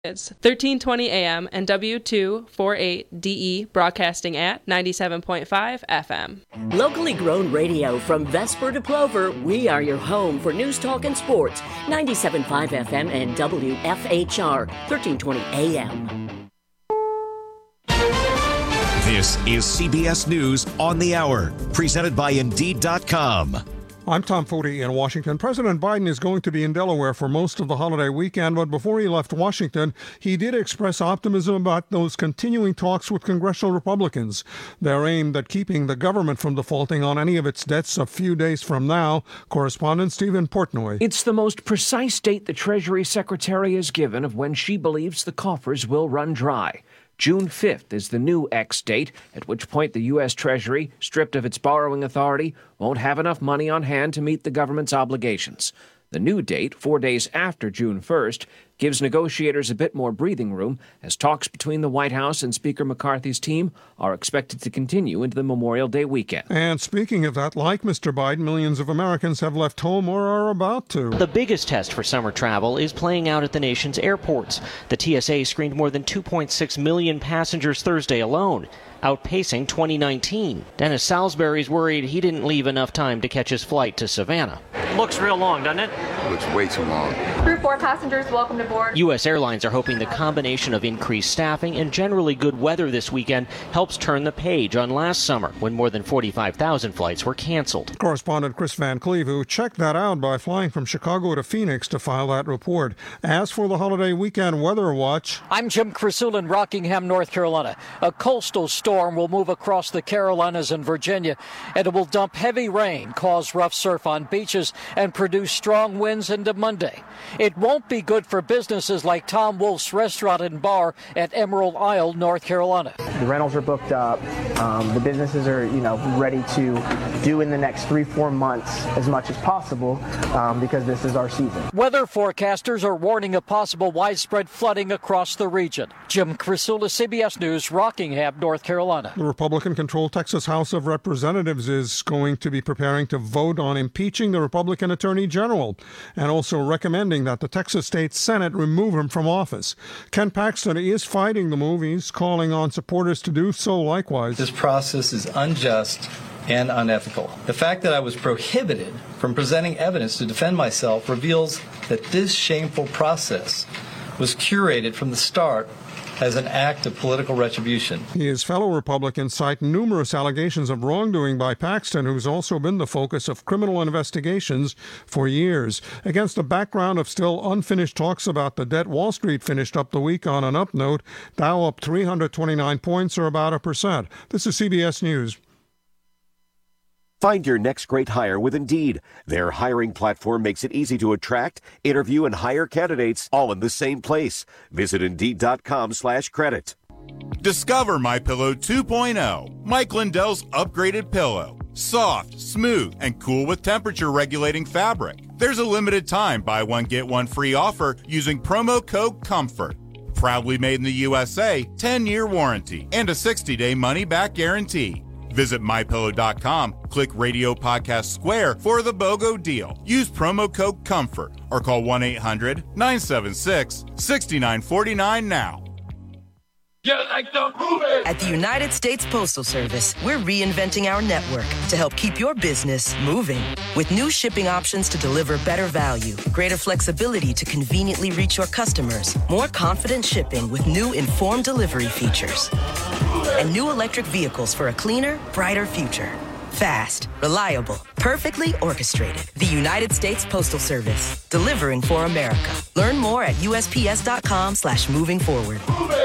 It's 1320 AM and W248DE broadcasting at 97.5 FM. Locally grown radio from Vesper to Plover, we are your home for news, talk, and sports. 97.5 FM and WFHR, 1320 AM. This is CBS News on the Hour, presented by Indeed.com. I'm Tom Foti in Washington. President Biden is going to be in Delaware for most of the holiday weekend, but before he left Washington, he did express optimism about those continuing talks with congressional Republicans. They're aimed at keeping the government from defaulting on any of its debts a few days from now. Correspondent Stephen Portnoy. It's the most precise date the Treasury Secretary has given of when she believes the coffers will run dry. June 5th is the new X date, at which point the U.S. Treasury, stripped of its borrowing authority, won't have enough money on hand to meet the government's obligations. The new date, 4 days after June 1st, gives negotiators a bit more breathing room as talks between the White House and Speaker McCarthy's team are expected to continue into the Memorial Day weekend. And speaking of that, like Mr. Biden, millions of Americans have left home or are about to. The biggest test for summer travel is playing out at the nation's airports. The TSA screened more than 2.6 million passengers Thursday alone, outpacing 2019. Dennis Salisbury's worried he didn't leave enough time to catch his flight to Savannah. Looks real long, doesn't it? Looks way too long. Crew 4 passengers, welcome to board. U.S. Airlines are hoping the combination of increased staffing and generally good weather this weekend helps turn the page on last summer, when more than 45,000 flights were canceled. Correspondent Chris Van Cleve, who checked that out by flying from Chicago to Phoenix to file that report. As for the holiday weekend weather watch, I'm Jim Krasul in Rockingham, North Carolina. A coastal storm will move across the Carolinas and Virginia, and it will dump heavy rain, cause rough surf on beaches, and produce strong winds into Monday. It won't be good for businesses like Tom Wolf's Restaurant and Bar at Emerald Isle, North Carolina. The rentals are booked up. The businesses are, ready to do in the next 3-4 months as much as possible because this is our season. Weather forecasters are warning of possible widespread flooding across the region. Jim Krasul, CBS News, Rockingham, North Carolina. The Republican-controlled Texas House of Representatives is going to be preparing to vote on impeaching the Republican Attorney General and also recommending that the Texas State Senate remove him from office. Ken Paxton is fighting the move. He's calling on supporters to do so likewise. This process is unjust and unethical. The fact that I was prohibited from presenting evidence to defend myself reveals that this shameful process was curated from the start as an act of political retribution. His fellow Republicans cite numerous allegations of wrongdoing by Paxton, who's also been the focus of criminal investigations for years. Against the background of still unfinished talks about the debt, Wall Street finished up the week on an up note. Dow up 329 points, or about 1%. This is CBS News. Find your next great hire with Indeed. Their hiring platform makes it easy to attract, interview, and hire candidates all in the same place. Visit Indeed.com/credit. Discover MyPillow 2.0, Mike Lindell's upgraded pillow. Soft, smooth, and cool with temperature-regulating fabric. There's a limited time buy one, get one free offer using promo code COMFORT. Proudly made in the USA, 10-year warranty, and a 60-day money-back guarantee. Visit MyPillow.com, click Radio Podcast Square for the BOGO deal. Use promo code COMFORT or call 1-800-976-6949 now. At the United States Postal Service, we're reinventing our network to help keep your business moving. With new shipping options to deliver better value, greater flexibility to conveniently reach your customers, more confident shipping with new informed delivery features, and new electric vehicles for a cleaner, brighter future. Fast, reliable, perfectly orchestrated. The United States Postal Service, delivering for America. Learn more at USPS.com/moving forward.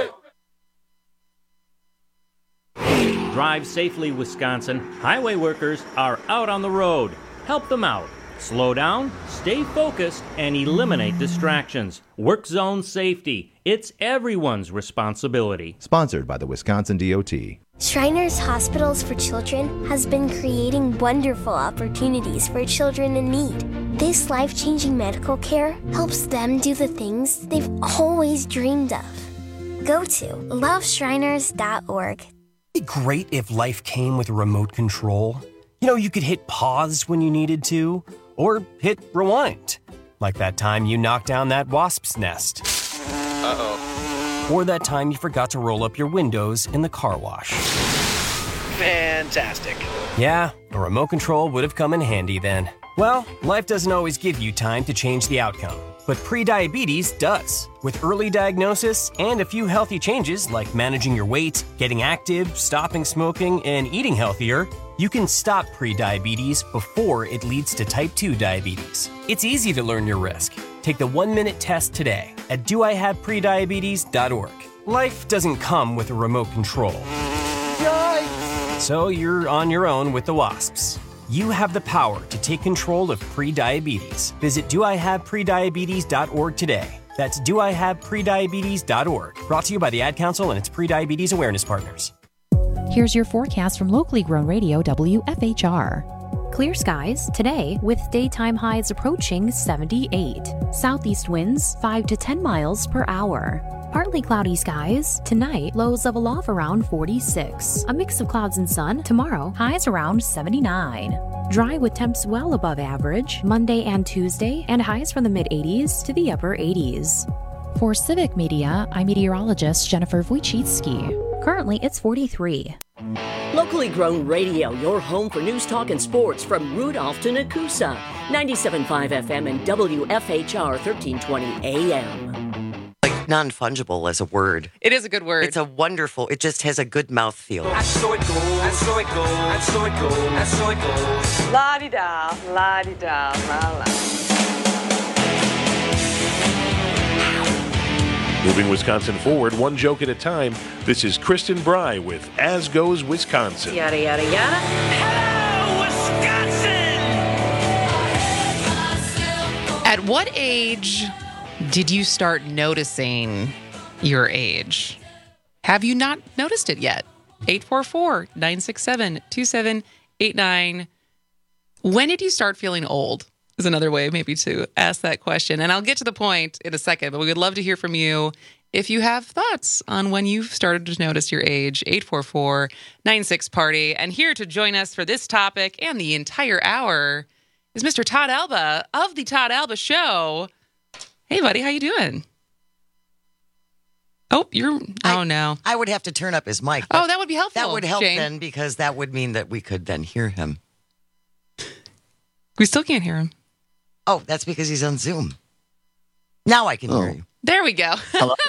Drive safely, Wisconsin. Highway workers are out on the road. Help them out. Slow down, stay focused, and eliminate distractions. Work zone safety. It's everyone's responsibility. Sponsored by the Wisconsin DOT. Shriners Hospitals for Children has been creating wonderful opportunities for children in need. This life-changing medical care helps them do the things they've always dreamed of. Go to loveshriners.org. It'd be great if life came with a remote control. You could hit pause when you needed to, or hit rewind. Like that time you knocked down that wasp's nest. Uh-oh. Or that time you forgot to roll up your windows in the car wash. Fantastic. Yeah, a remote control would have come in handy then. Well, life doesn't always give you time to change the outcome, but prediabetes does. With early diagnosis and a few healthy changes like managing your weight, getting active, stopping smoking, and eating healthier, you can stop prediabetes before it leads to type 2 diabetes. It's easy to learn your risk. Take the 1-minute test today at doihaveprediabetes.org. Life doesn't come with a remote control. Yikes! So you're on your own with the wasps. You have the power to take control of prediabetes. Visit doihaveprediabetes.org today. That's doihaveprediabetes.org. Brought to you by the Ad Council and its Prediabetes Awareness Partners. Here's your forecast from locally grown radio WFHR. Clear skies today with daytime highs approaching 78. Southeast winds 5 to 10 miles per hour. Partly cloudy skies tonight, lows level off around 46. A mix of clouds and sun tomorrow, highs around 79. Dry with temps well above average Monday and Tuesday, and highs from the mid-80s to the upper 80s. For Civic Media, I'm meteorologist Jennifer Wojcicki. Currently, it's 43. Locally grown radio, your home for news, talk, and sports from Rudolph to Nakusa. 97.5 FM and WFHR 1320 AM. Non-fungible as a word. It is a good word. It's a wonderful, it just has a good mouthfeel. And so it goes, and so it goes, and so it goes, and so it goes. La-di-da, la-di-da, la-la. Moving Wisconsin forward, one joke at a time. This is Kristen Bry with As Goes Wisconsin. Yada, yada, yada. Hello, Wisconsin! At what age did you start noticing your age? Have you not noticed it yet? 844-967-2789. When did you start feeling old? Is another way maybe to ask that question. And I'll get to the point in a second, but we would love to hear from you if you have thoughts on when you've started to notice your age. 844-96-PARTY. And here to join us for this topic and the entire hour is Mr. Todd Alba of The Todd Alba Show. Hey, buddy, how you doing? Oh, oh, no. I would have to turn up his mic. Oh, that would be helpful. That would help Jane. then, because that would mean that we could then hear him. We still can't hear him. Oh, that's because he's on Zoom. Now I can hear you. There we go.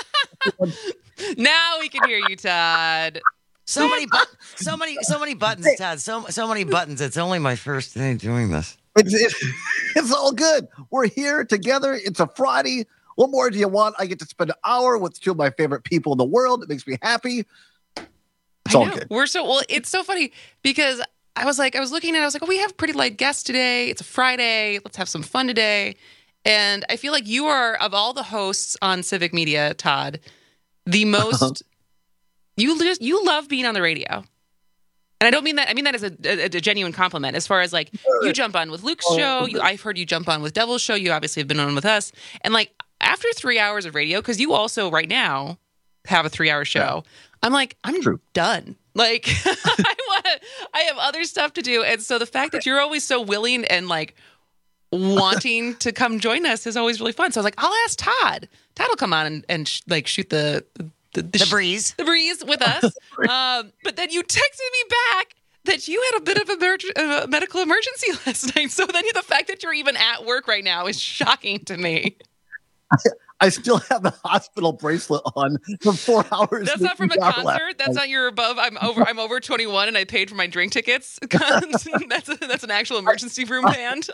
Now we can hear you, Todd. So many buttons, Todd. So many buttons. It's only my first day doing this. It's all good. We're here together. It's a Friday. What more do you want? I get to spend an hour with two of my favorite people in the world. It makes me happy. It's all good. It's so funny because I was looking at it, I was like, oh, we have pretty light guests today. It's a Friday. Let's have some fun today. And I feel like you are, of all the hosts on Civic Media, Todd, the most, you love being on the radio. And I don't mean that. I mean that as a genuine compliment. As far as like you jump on with Luke's show, I've heard you jump on with Devil's show. You obviously have been on with us. And like after 3 hours of radio, because you also right now have a 3-hour show, I'm like, I'm done. Like I have other stuff to do. And so the fact that you're always so willing and like wanting to come join us is always really fun. So I was like, I'll ask Todd. Todd will come on and shoot the breeze with us. But then you texted me back that you had a bit of a medical emergency last night. So then the fact that you're even at work right now is shocking to me. I still have the hospital bracelet on for 4 hours. That's not from a concert. That's not your above. I'm over 21 and I paid for my drink tickets. That's an actual emergency room band.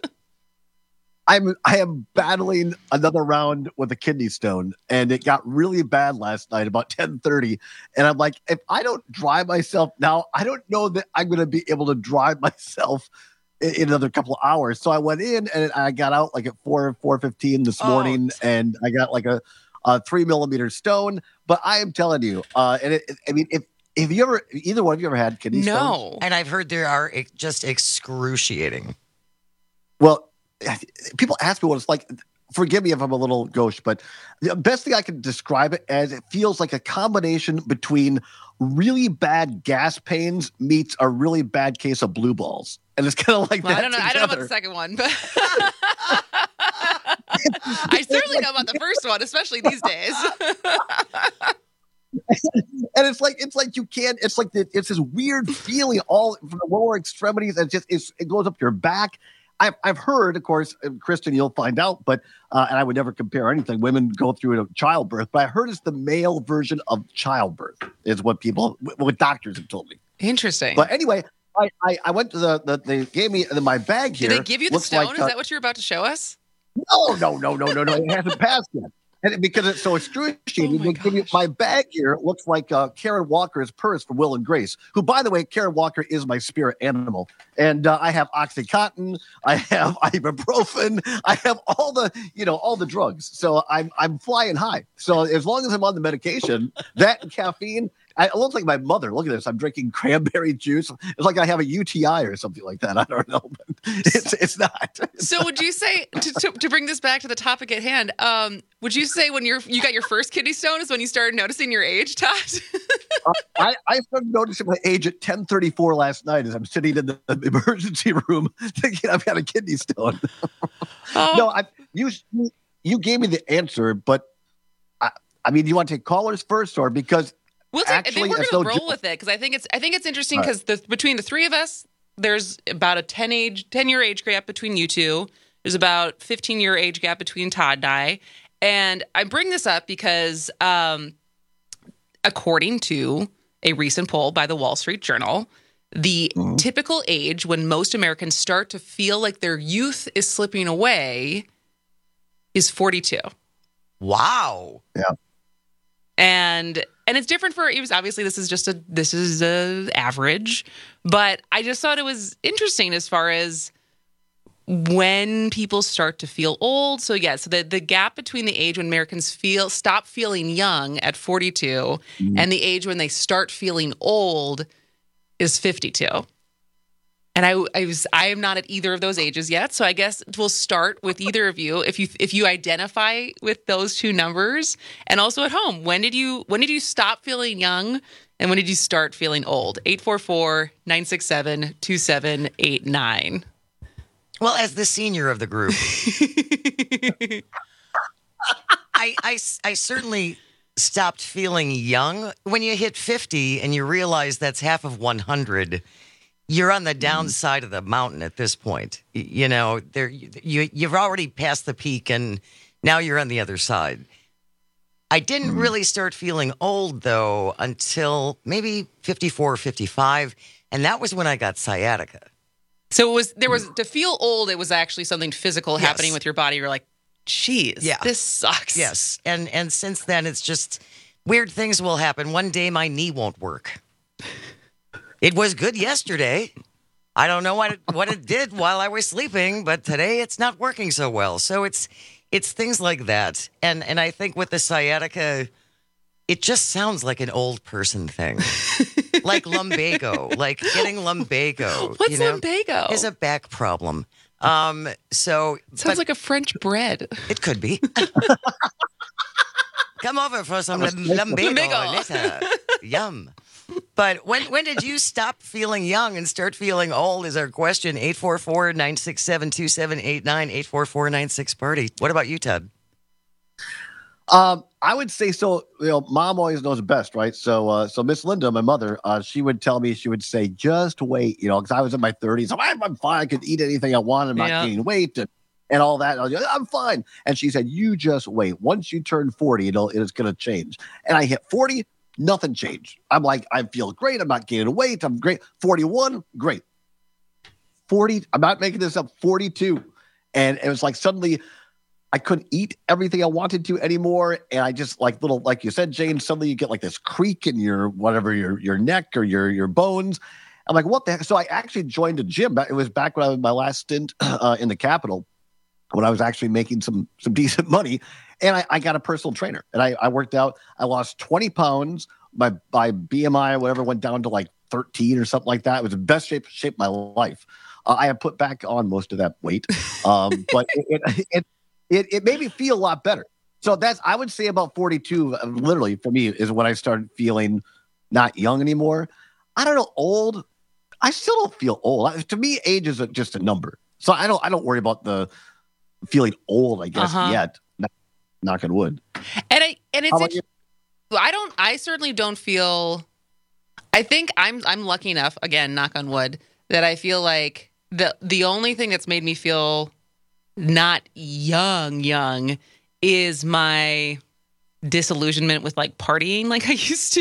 I am battling another round with a kidney stone, and it got really bad last night about 10:30. And I'm like, if I don't drive myself now, I don't know that I'm going to be able to drive myself in another couple of hours. So I went in and I got out like at 4:15 this morning, and I got like a 3mm stone. But I am telling you, and I mean, if you ever, either one of you ever had kidney stones? No. And I've heard they are just excruciating. Well, people ask me what it's like. Forgive me if I'm a little gauche, but the best thing I can describe it as, it feels like a combination between really bad gas pains meets a really bad case of blue balls. And it's kind of like that. I don't know about the second one, but I certainly know about the first one, especially these days. And it's like you can't. It's like it's this weird feeling all from the lower extremities, and it goes up your back. I've heard, of course, Kristen, you'll find out, but and I would never compare anything. Women go through a childbirth, but I heard it's the male version of childbirth is what doctors have told me. Interesting. But anyway, I went to they gave me my bag here. Did they give you the stone? Is that what you're about to show us? No. It hasn't passed yet. And because it's so excruciating, my bag here looks like Karen Walker's purse from Will and Grace, who, by the way, Karen Walker is my spirit animal. And I have OxyContin, I have ibuprofen, I have all the drugs. So I'm flying high. So as long as I'm on the medication, that and caffeine, I look like my mother. Look at this. I'm drinking cranberry juice. It's like I have a UTI or something like that. I don't know. But it's not. So would you say, to bring this back to the topic at hand, would you say when you got your first kidney stone is when you started noticing your age, Todd? I started noticing my age at 10:34 last night as I'm sitting in the emergency room thinking I've got a kidney stone. No, you gave me the answer, but I mean, do you want to take callers first or because... I think we're going to roll with it because I think it's interesting because between the three of us, there's about a 10-year age gap between you two. There's about 15-year age gap between Todd and I. And I bring this up because according to a recent poll by the Wall Street Journal, the typical age when most Americans start to feel like their youth is slipping away is 42. Wow. Yeah. And it's different for obviously this is a average, but I just thought it was interesting as far as when people start to feel old. So the gap between the age when Americans stop feeling young at 42 and the age when they start feeling old is 52. And I am not at either of those ages yet, so I guess we'll start with either of you if you identify with those two numbers, and also at home. When did you stop feeling young, and when did you start feeling old? 844-967-2789. Well, as the senior of the group, I certainly stopped feeling young when you hit 50 and you realize that's half of 100. You're on the downside of the mountain at this point. You've already passed the peak, and now you're on the other side. I didn't really start feeling old, though, until maybe 54 or 55, and that was when I got sciatica. So to feel old, it was actually something physical happening with your body. You're like, geez, this sucks. Yes, and since then, it's just weird things will happen. One day, my knee won't work. It was good yesterday. I don't know what it did while I was sleeping, but today it's not working so well. So it's things like that. And I think with the sciatica, it just sounds like an old person thing. Like lumbago, like getting lumbago. What's lumbago? Is a back problem. Sounds like a French bread. It could be. Come over for some lumbago later. Yum. But when did you stop feeling young and start feeling old is our question. 844-967-2789, 844-96-PARTY. What about you, Ted? I would say so. Mom always knows best, right? So Miss Linda, my mother, she would tell me, she would say, just wait, because I was in my 30s. So I'm fine. I could eat anything I want. I'm not gaining weight and all that. I'm fine. And she said, you just wait. Once you turn 40, it's going to change. And I hit 40. Nothing changed. I'm like, I feel great. I'm not gaining weight. I'm great. 41, great. 40, I'm not making this up, 42. And it was like suddenly I couldn't eat everything I wanted to anymore. And I just like you said, Jane, suddenly you get like this creak in your neck or your bones. I'm like, what the heck? So I actually joined a gym. It was back when I was my last stint in the Capitol, when I was actually making some decent money. And I got a personal trainer, and I worked out. I lost 20 pounds. My BMI or whatever went down to like 13 or something like that. It was the best shape of my life. I have put back on most of that weight, but it made me feel a lot better. So I would say about 42, literally for me, is when I started feeling not young anymore. I don't know, old. I still don't feel old. To me, age is just a number. So I don't worry about the feeling old, I guess, yet. Knock on wood. And it's I certainly don't feel. I think I'm lucky enough, again, knock on wood, that I feel like the only thing that's made me feel not young is my disillusionment with like partying like I used to.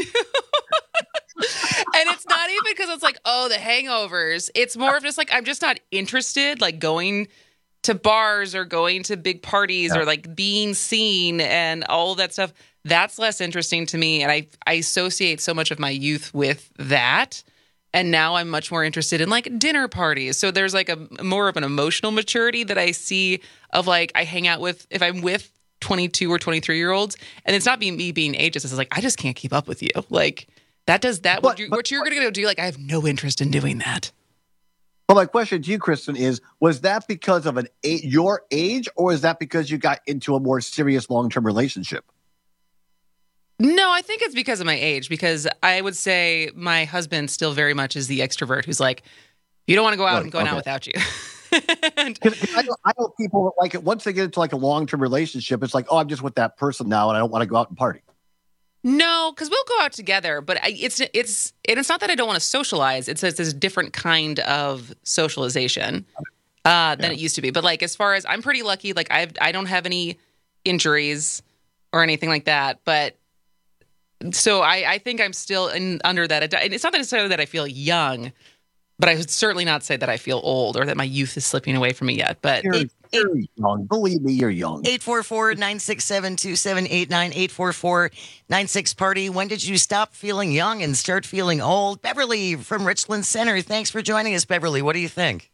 And it's not even because it's like, oh, the hangovers. It's more of just like, I'm just not interested, like going to bars or going to big parties or like being seen and all of that stuff. That's less interesting to me. And I associate so much of my youth with that. And now I'm much more interested in like dinner parties. So there's like a more of an emotional maturity that I see of like, I hang out with, if I'm with 22 or 23-year-olds, and it's not me being ageist. It's like, I just can't keep up with you. Like, that does that. What you're going to go do, like, I have no interest in doing that. Well, my question to you, Kristen, is, was that because of your age, or is that because you got into a more serious long-term relationship? No, I think it's because of my age, because I would say my husband still very much is the extrovert who's like, you don't want to go out, I'm going out without you. I know people like it once they get into like a long-term relationship, it's like, oh, I'm just with that person now and I don't want to go out and party. No, because we'll go out together, but it's not that I don't want to socialize. It's a different kind of socialization than it used to be. But like, as far as, I'm pretty lucky, like I don't have any injuries or anything like that. But so I think I'm still under that. And it's not necessarily that I feel young, but I would certainly not say that I feel old or that my youth is slipping away from me yet. But you're young. Believe me, you're young. 844-967-2789, 844-96-PARTY. When did you stop feeling young and start feeling old? Beverly from Richland Center. Thanks for joining us, Beverly. What do you think?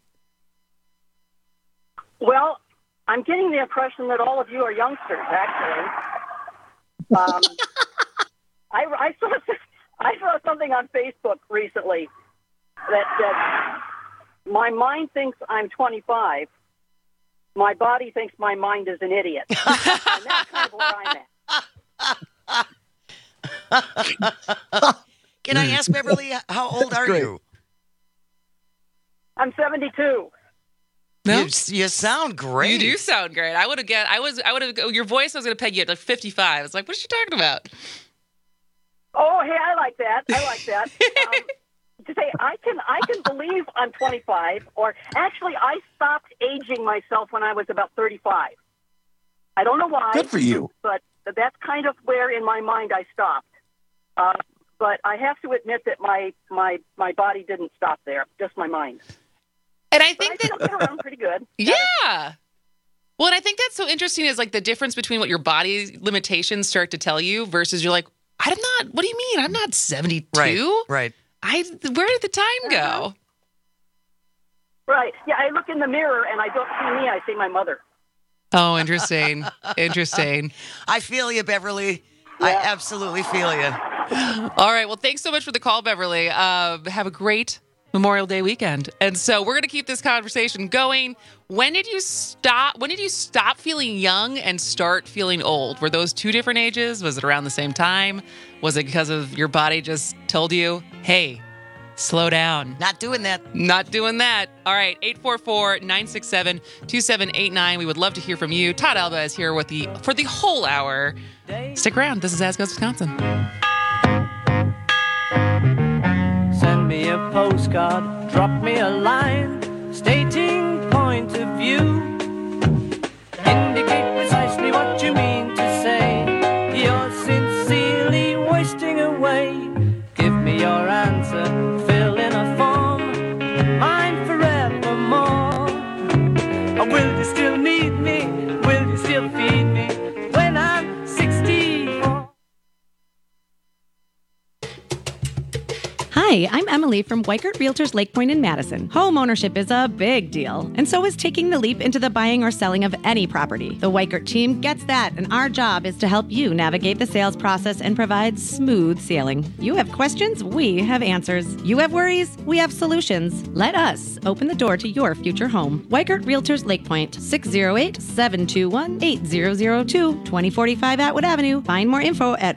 Well, I'm getting the impression that all of you are youngsters, actually. I saw something on Facebook recently that said, my mind thinks I'm 25. My body thinks my mind is an idiot. And that's kind of where I'm at. Can I ask, Beverly, how old are you? I'm 72. No? You sound great. You do sound great. I would have your voice, I was going to peg you at like 55. It's like, what's she talking about? Oh, hey, I like that. To say I can believe I'm 25, or actually I stopped aging myself when I was about 35. I don't know why. Good for you. But that's kind of where in my mind I stopped. But I have to admit that my body didn't stop there, just my mind. And I think that I've been around pretty good. Yeah. Well, and I think that's so interesting is like the difference between what your body limitations start to tell you versus you're like, what do you mean? I'm not 72. Right. Where did the time go? Right. Yeah, I look in the mirror and I don't see me. I see my mother. Oh, interesting. Interesting. I feel you, Beverly. Yeah. I absolutely feel you. All right. Well, thanks so much for the call, Beverly. Have a great Memorial Day weekend. And so we're going to keep this conversation going. When did you stop feeling young and start feeling old? Were those two different ages? Was it around the same time? Was it because of your body just told you, hey, slow down? Not doing that. All right. 844-967-2789. We would love to hear from you. Todd Alba is here for the whole hour. Stick around. This is As Goes Wisconsin. Send me a postcard, drop me a line, stating point of view. Indicate precisely what you mean to say. You're sincerely wasting away. Give me your answer, fill in a form, mine forevermore. Or will you still need me? Will you still feed me when I'm 64? Hi, I'm Emily from Weikert Realtors Lake Point in Madison. Home ownership is a big deal, and so is taking the leap into the buying or selling of any property. The Weikert team gets that, and our job is to help you navigate the sales process and provide smooth sailing. You have questions, we have answers. You have worries, we have solutions. Let us open the door to your future home. Weikert Realtors Lake Point, 608-721-8002, 2045 Atwood Avenue. Find more info at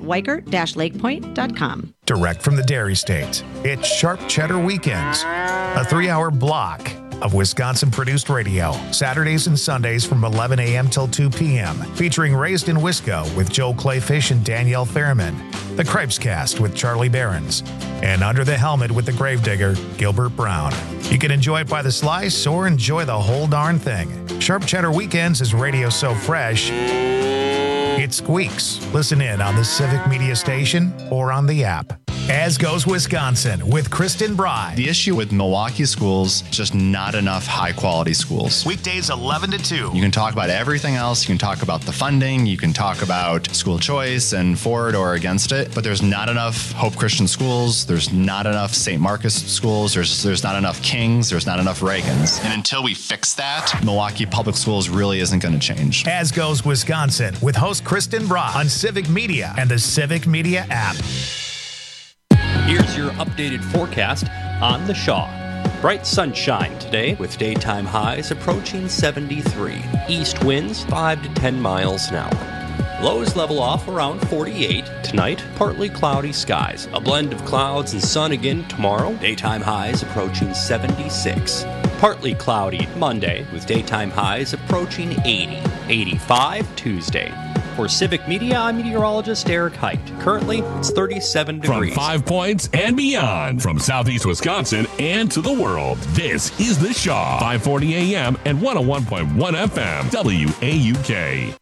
weikert-lakepoint.com. Direct from the Dairy State, it's Sharp Cheddar Weekends, a 3-hour block of Wisconsin-produced radio, Saturdays and Sundays from 11 a.m. till 2 p.m., featuring Raised in Wisco with Joe Clayfish and Danielle Fairman, The Cripescast with Charlie Behrens, and Under the Helmet with the Gravedigger, Gilbert Brown. You can enjoy it by the slice or enjoy the whole darn thing. Sharp Cheddar Weekends is radio so fresh, it squeaks. Listen in on the Civic Media Station or on the app. As Goes Wisconsin with Kristen Bry. The issue with Milwaukee schools, just not enough high-quality schools. Weekdays 11 to 2. You can talk about everything else. You can talk about the funding. You can talk about school choice and for it or against it. But there's not enough Hope Christian schools. There's not enough St. Marcus schools. There's not enough Kings. There's not enough Reagans. And until we fix that, Milwaukee Public Schools really isn't going to change. As Goes Wisconsin with host Kristen Bry on Civic Media and the Civic Media app. Here's your updated forecast on the Shaw. Bright sunshine today with daytime highs approaching 73. East winds 5 to 10 miles an hour. Lows level off around 48. Tonight, partly cloudy skies. A blend of clouds and sun again tomorrow. Daytime highs approaching 76. Partly cloudy Monday with daytime highs approaching 80. 85 Tuesday. For Civic Media, I'm meteorologist Eric Height. Currently, it's 37 degrees. From 5 Points and beyond, from southeast Wisconsin and to the world, this is The Shaw, 540 AM and 101.1 FM, WAUK.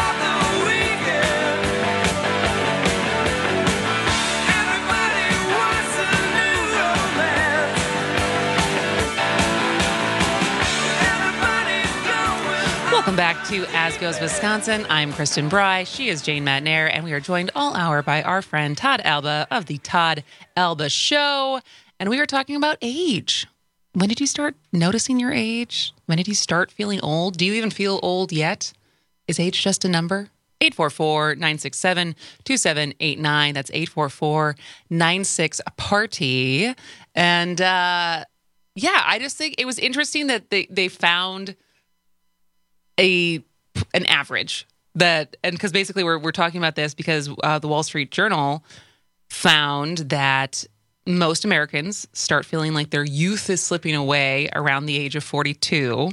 Welcome back to As Goes Wisconsin. I'm Kristen Bry. She is Jane Madnair, and we are joined all hour by our friend Todd Alba of the Todd Alba Show. And we are talking about age. When did you start noticing your age? When did you start feeling old? Do you even feel old yet? Is age just a number? 844-967-2789. That's 844-96-PARTY. And I just think it was interesting that they found an average that, and because basically we're talking about this because the Wall Street Journal found that most Americans start feeling like their youth is slipping away around the age of 42,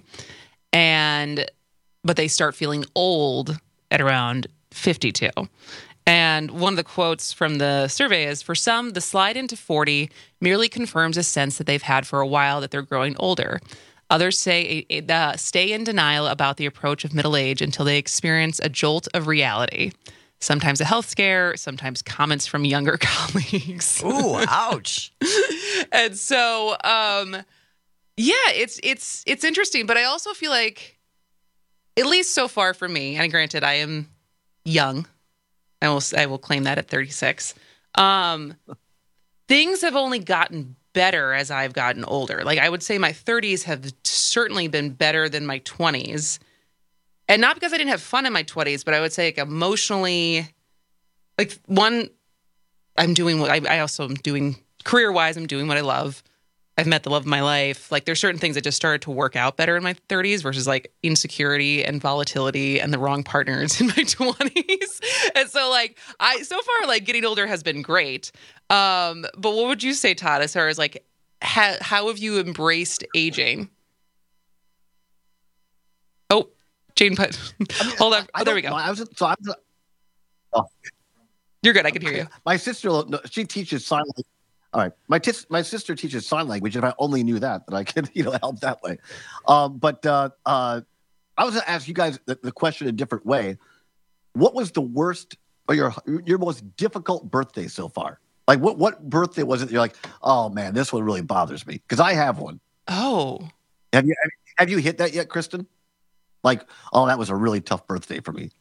but they start feeling old at around 52. And one of the quotes from the survey is, for some, the slide into 40 merely confirms a sense that they've had for a while that they're growing older. Others say stay in denial about the approach of middle age until they experience a jolt of reality. Sometimes a health scare, sometimes comments from younger colleagues. Ooh, ouch. And so, it's interesting. But I also feel like, at least so far for me, and granted, I am young. I will claim that at 36. Things have only gotten better as I've gotten older. Like, I would say my 30s have certainly been better than my 20s. And not because I didn't have fun in my 20s, but I would say, like, emotionally, like, one, I'm doing what I also am doing career-wise. I'm doing what I love. I've met the love of my life. Like, there's certain things that just started to work out better in my 30s versus, like, insecurity and volatility and the wrong partners in my 20s. And so, like, so far, like, getting older has been great. But what would you say, Todd, as far as, like, how have you embraced aging? Oh, Jane put. Hold on. Oh, there we go. You're good. I can hear you. My sister, she teaches sign language. All right. My sister teaches sign language. If I only knew that I could, help that way. But I was going to ask you guys the question a different way. What was the worst or your most difficult birthday so far? Like, what birthday was it you're like, oh, man, this one really bothers me? Because I have one. Oh. Have you hit that yet, Kristen? Like, oh, that was a really tough birthday for me.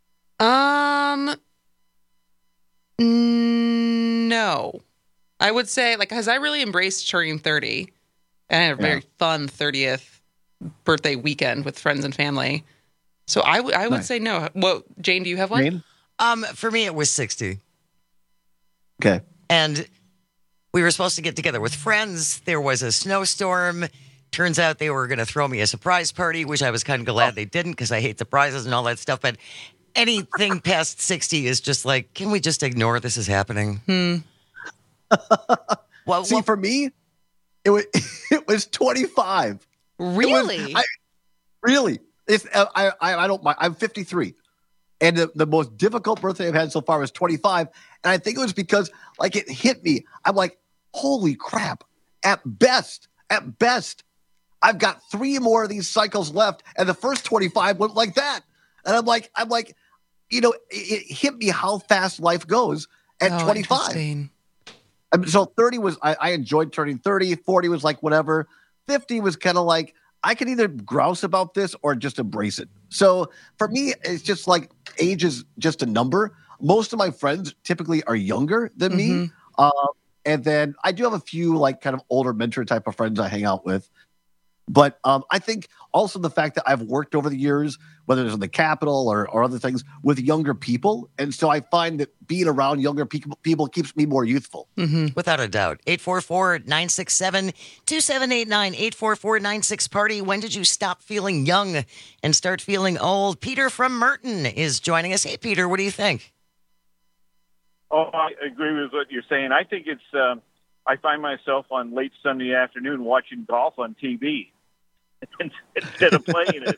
No. I would say, like, because I really embraced turning 30. And I had a very fun 30th birthday weekend with friends and family. So I would say no. Well, Jane, do you have one? Jane? For me, it was 60. Okay. And we were supposed to get together with friends. There was a snowstorm. Turns out they were going to throw me a surprise party, which I was kind of glad they didn't because I hate surprises and all that stuff. But anything past 60 is just like, can we just ignore this is happening? Well, for me, it was 25. Really? Really. It's I don't mind. I'm 53. And the most difficult birthday I've had so far was 25. And I think it was because like it hit me. I'm like, holy crap. At best, I've got 3 more of these cycles left. And the first 25 went like that. And I'm like, you know, it hit me how fast life goes at 25. So 30 was, I enjoyed turning 30. 40 was like whatever. 50 was kind of like, I can either grouse about this or just embrace it. So for me, it's just like age is just a number. Most of my friends typically are younger than me. And then I do have a few like kind of older mentor type of friends I hang out with. But I think also the fact that I've worked over the years, whether it's in the Capitol or other things, with younger people. And so I find that being around younger people keeps me more youthful. Without a doubt. 844-967-2789, 844-96-PARTY. When did you stop feeling young and start feeling old? Peter from Merton is joining us. Hey, Peter, what do you think? Oh, I agree with what you're saying. I think it's, I find myself on late Sunday afternoon watching golf on TV instead of playing it.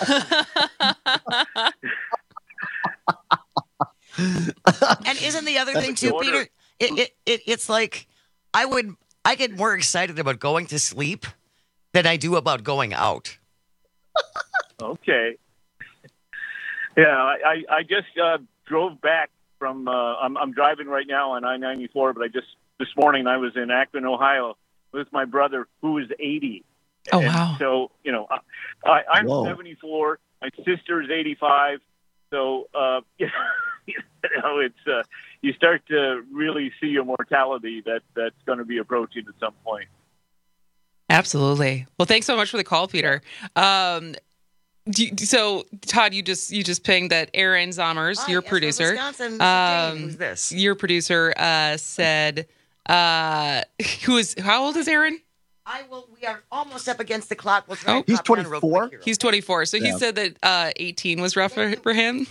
And isn't the other thing too, Peter? It's like I get more excited about going to sleep than I do about going out. Okay. Yeah, I just drove back from. I'm driving right now on I-94, but this morning I was in Akron, Ohio, with my brother who is 80. Oh, wow. So, you know, I'm 74. My sister is 85. So, you know, it's you start to really see a mortality that's going to be approaching at some point. Absolutely. Well, thanks so much for the call, Peter. So, Todd, you just pinged that Aaron Zommers, your producer, who's this? Your producer said, how old is Aaron? We are almost up against the clock. We'll try. He's 24. He's 24. So he said that 18 was rough for him.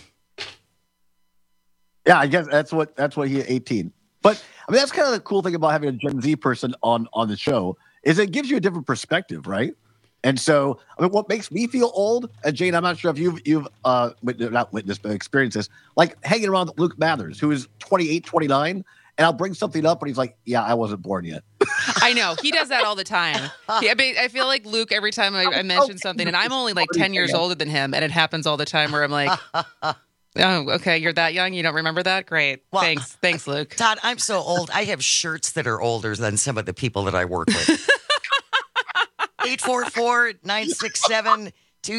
Yeah, I guess that's what he 18. But I mean, that's kind of the cool thing about having a Gen Z person on the show is it gives you a different perspective, right? And so, I mean, what makes me feel old, and Jane, I'm not sure if you've not witnessed, but experienced this, like hanging around with Luke Mathers, who is 28, 29, and I'll bring something up, and he's like, yeah, I wasn't born yet. I know. He does that all the time. I feel like Luke, every time I mention something, and I'm only like 10 years older than him, and it happens all the time where I'm like, oh, okay, you're that young? You don't remember that? Great. Well, Thanks, Luke. Todd, I'm so old. I have shirts that are older than some of the people that I work with. 844-967-2789,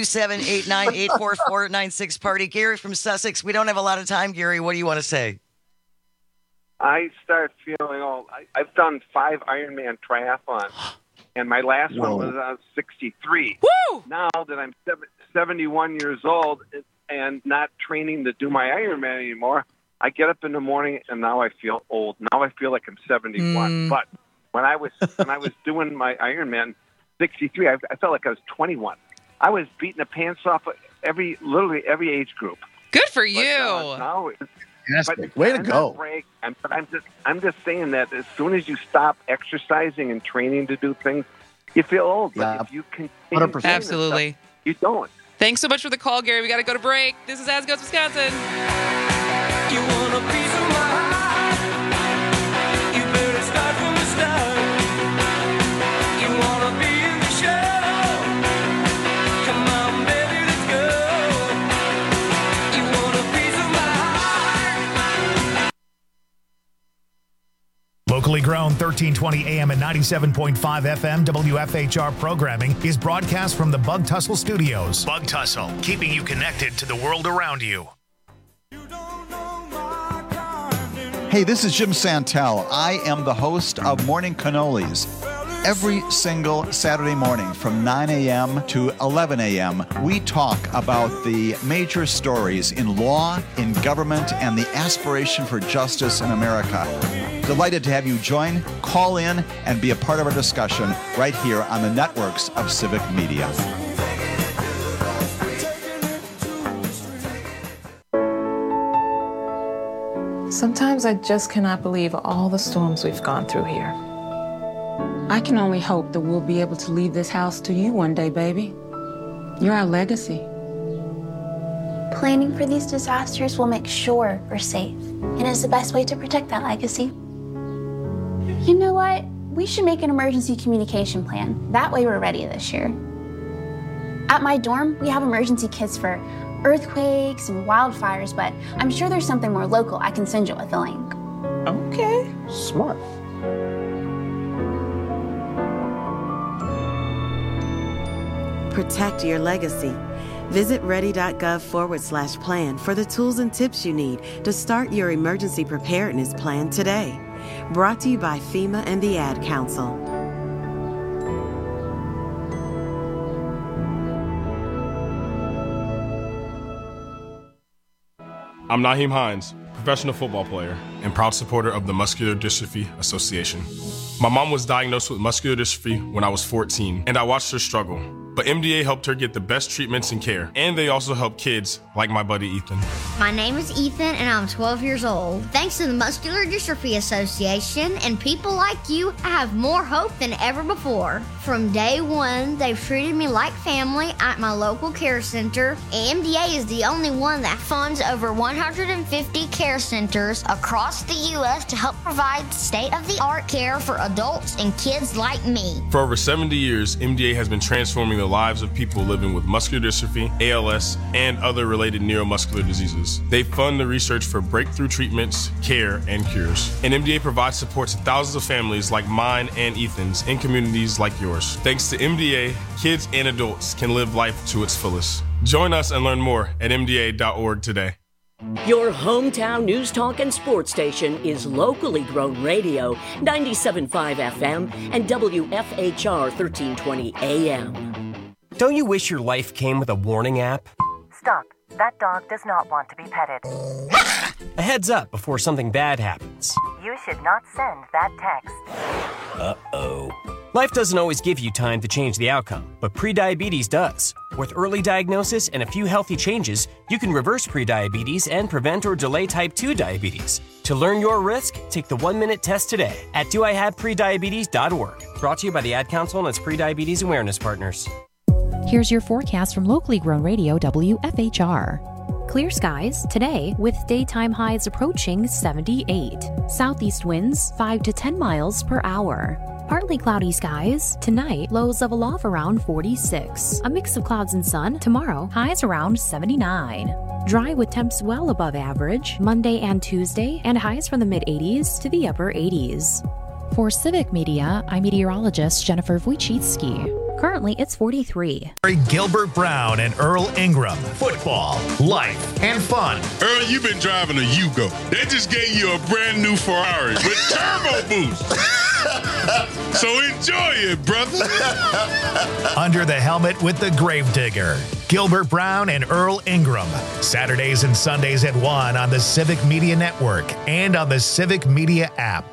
844-96-PARTY. Gary from Sussex. We don't have a lot of time, Gary. What do you want to say? I start feeling old. I've done 5 Ironman triathlons, and my last one was 63. Woo! Now that I'm 71 years old and not training to do my Ironman anymore, I get up in the morning and now I feel old. Now I feel like I'm 71. But when I was doing my Ironman 63, I felt like I was 21. I was beating the pants off of literally every age group. Good for you. Now way to go. I'm just saying that as soon as you stop exercising and training to do things, you feel old. But if you continue 100%. Absolutely. Stuff, you don't. Thanks so much for the call, Gary. We got to go to break. This is As Goes Wisconsin. You want a piece of my heart? You better start from the start. You want to be in the show? Come on, baby, let's go. You want a piece of my heart? Locally grown 1320 AM and 97.5 FM WFHR programming is broadcast from the Bug Tussle Studios. Bug Tussle, keeping you connected to the world around you. Hey, this is Jim Santel. I am the host of Morning Cannolis. Every single Saturday morning from 9 a.m. to 11 a.m., we talk about the major stories in law, in government, and the aspiration for justice in America. Delighted to have you join, call in, and be a part of our discussion right here on the networks of Civic Media. Sometimes I just cannot believe all the storms we've gone through here. I can only hope that we'll be able to leave this house to you one day, baby. You're our legacy. Planning for these disasters will make sure we're safe, and is the best way to protect that legacy. You know what? We should make an emergency communication plan. That way we're ready this year. At my dorm, we have emergency kits for earthquakes and wildfires, but I'm sure there's something more local I can send you with a link. Okay. Smart. Protect your legacy. Visit ready.gov/plan for the tools and tips you need to start your emergency preparedness plan today. Brought to you by FEMA and the Ad Council. I'm Naheem Hines, professional football player and proud supporter of the Muscular Dystrophy Association. My mom was diagnosed with muscular dystrophy when I was 14, and I watched her struggle. But MDA helped her get the best treatments and care, and they also help kids like my buddy Ethan. My name is Ethan, and I'm 12 years old. Thanks to the Muscular Dystrophy Association and people like you, I have more hope than ever before. From day one, they've treated me like family at my local care center. MDA is the only one that funds over 150 care centers across the U.S. to help provide state-of-the-art care for adults and kids like me. For over 70 years, MDA has been transforming the lives of people living with muscular dystrophy, ALS, and other related neuromuscular diseases. They fund the research for breakthrough treatments, care, and cures. And MDA provides support to thousands of families like mine and Ethan's in communities like yours. Thanks to MDA, kids and adults can live life to its fullest. Join us and learn more at mda.org today. Your hometown news talk and sports station is locally grown radio, 97.5 FM and WFHR 1320 AM. Don't you wish your life came with a warning app? Stop. That dog does not want to be petted. A heads up before something bad happens. You should not send that text. Uh-oh. Life doesn't always give you time to change the outcome, but prediabetes does. With early diagnosis and a few healthy changes, you can reverse prediabetes and prevent or delay type 2 diabetes. To learn your risk, take the 1-minute test today at doihaveprediabetes.org. Brought to you by the Ad Council and its prediabetes awareness partners. Here's your forecast from locally grown radio WFHR. Clear skies today with daytime highs approaching 78. Southeast winds 5 to 10 miles per hour. Partly cloudy skies tonight, lows level off around 46. A mix of clouds and sun tomorrow, highs around 79. Dry with temps well above average Monday and Tuesday, and highs from the mid-80s to the upper 80s. For Civic Media, I'm meteorologist Jennifer Wojcicki. Currently, it's 43. Gilbert Brown and Earl Ingram. Football, life, and fun. Earl, you've been driving a Yugo. They just gave you a brand new Ferrari with turbo boost. So enjoy it, brother. Under the helmet with the Gravedigger. Gilbert Brown and Earl Ingram. Saturdays and Sundays at 1 on the Civic Media Network and on the Civic Media app.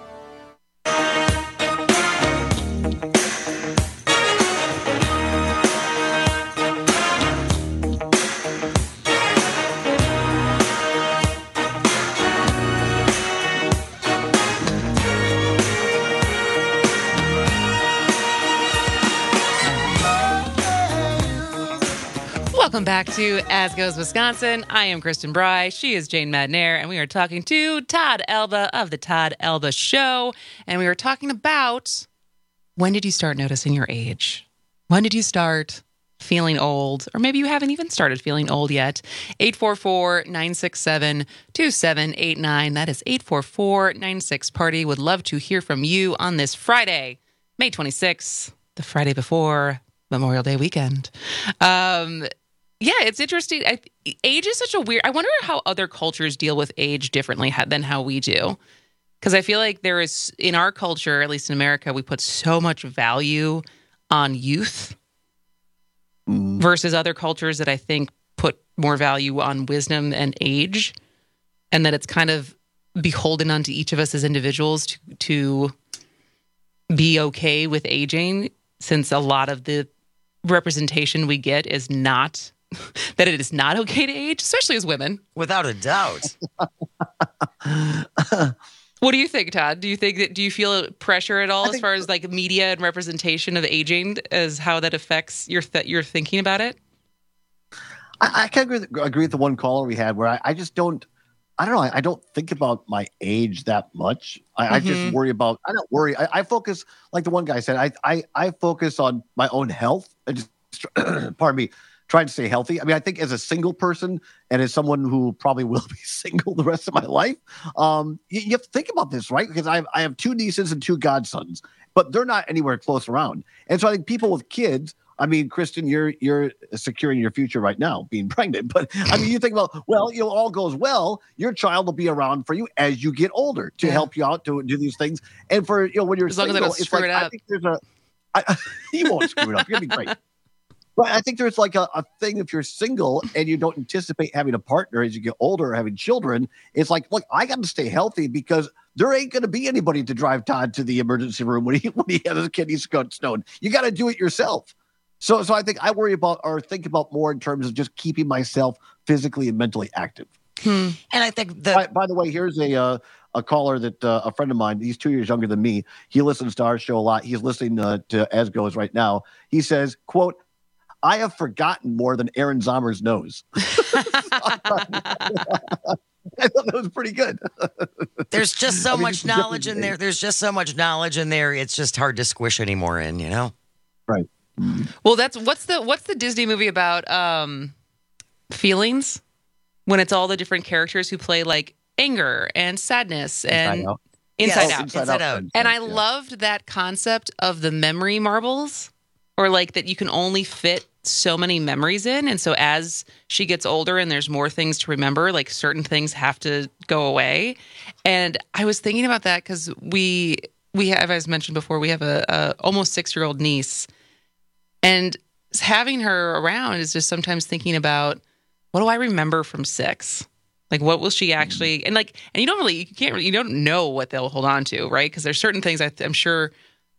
Welcome back to As Goes Wisconsin. I am Kristen Bry. She is Jane Madnair, and we are talking to Todd Elba of the Todd Elba Show. And we were talking about, when did you start noticing your age? When did you start feeling old? Or maybe you haven't even started feeling old yet. 844-967-2789. That is 844-96-PARTY. Would love to hear from you on this Friday, May 26th, the Friday before Memorial Day weekend. Yeah, it's interesting. Age is such a weird... I wonder how other cultures deal with age differently than how we do. Because I feel like there is, in our culture, at least in America, we put so much value on youth versus other cultures that I think put more value on wisdom and age. And that it's kind of beholden onto each of us as individuals to be okay with aging, since a lot of the representation we get is not... that it is not okay to age, especially as women. Without a doubt. What do you think, Todd? Do you feel pressure at all as far as like media and representation of aging, as how that affects your thinking about it? I kind of agree with the one caller we had where I just don't. I don't know. I don't think about my age that much. I just worry about. I don't worry. I focus, like the one guy said. I focus on my own health. I just, pardon me, trying to stay healthy. I mean, I think as a single person and as someone who probably will be single the rest of my life, you have to think about this, right? Because I have 2 nieces and 2 godsons, but they're not anywhere close around. And so I think people with kids. I mean, Kristen, you're securing your future right now, being pregnant. But I mean, you think about, well, all goes well. Your child will be around for you as you get older to help you out to do these things. And for when you're as long single, as I don't screw it up. I think there's you won't screw it up. You're gonna be great. But I think there's like a thing if you're single and you don't anticipate having a partner as you get older or having children. It's like, look, I got to stay healthy because there ain't going to be anybody to drive Todd to the emergency room when he has his kidney stone. You got to do it yourself. So I think I worry about or think about more in terms of just keeping myself physically and mentally active. And I think by the way, here's a caller that a friend of mine, he's 2 years younger than me. He listens to our show a lot. He's listening to As Goes right now. He says, quote, I have forgotten more than Aaron Zomer's nose. I thought that was pretty good. There's just so much knowledge in there. There's just so much knowledge in there. It's just hard to squish any more in, Right. Well, what's the Disney movie about feelings, when it's all the different characters who play like anger and sadness and Inside Out. And I loved that concept of the memory marbles, or like that you can only fit so many memories in. And so as she gets older and there's more things to remember, like certain things have to go away. And I was thinking about that because we have, as mentioned before, we have a almost 6-year-old niece. And having her around is just sometimes thinking about, what do I remember from 6? Like, what will she actually, and you don't know what they'll hold on to, right? Because there's certain things I'm sure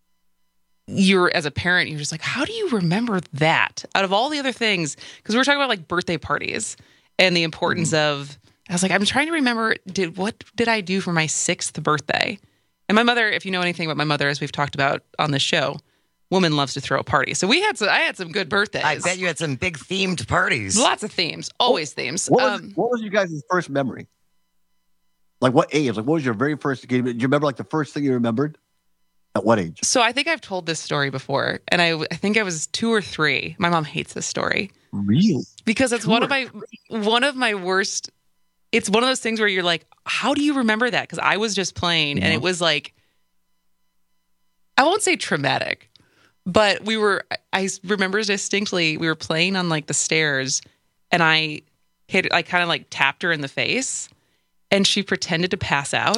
as a parent, you're just like, how do you remember that out of all the other things? Because we were talking about like birthday parties and the importance of, I was like, I'm trying to remember, what did I do for my 6th birthday? And my mother, if you know anything about my mother, as we've talked about on this show, woman loves to throw a party. So I had some good birthdays. I bet you had some big themed parties. Lots of themes, always themes. What was you guys' first memory? Like what age? Like what was your very first? Do you remember like the first thing you remembered? At what age? So I think I've told this story before, and I think I was 2 or 3. My mom hates this story. Really? Because it's one of my worst. It's one of those things where you're like, how do you remember that? Because I was just playing, and it was like, I won't say traumatic, but I remember distinctly, we were playing on like the stairs, and I kind of like tapped her in the face, and she pretended to pass out.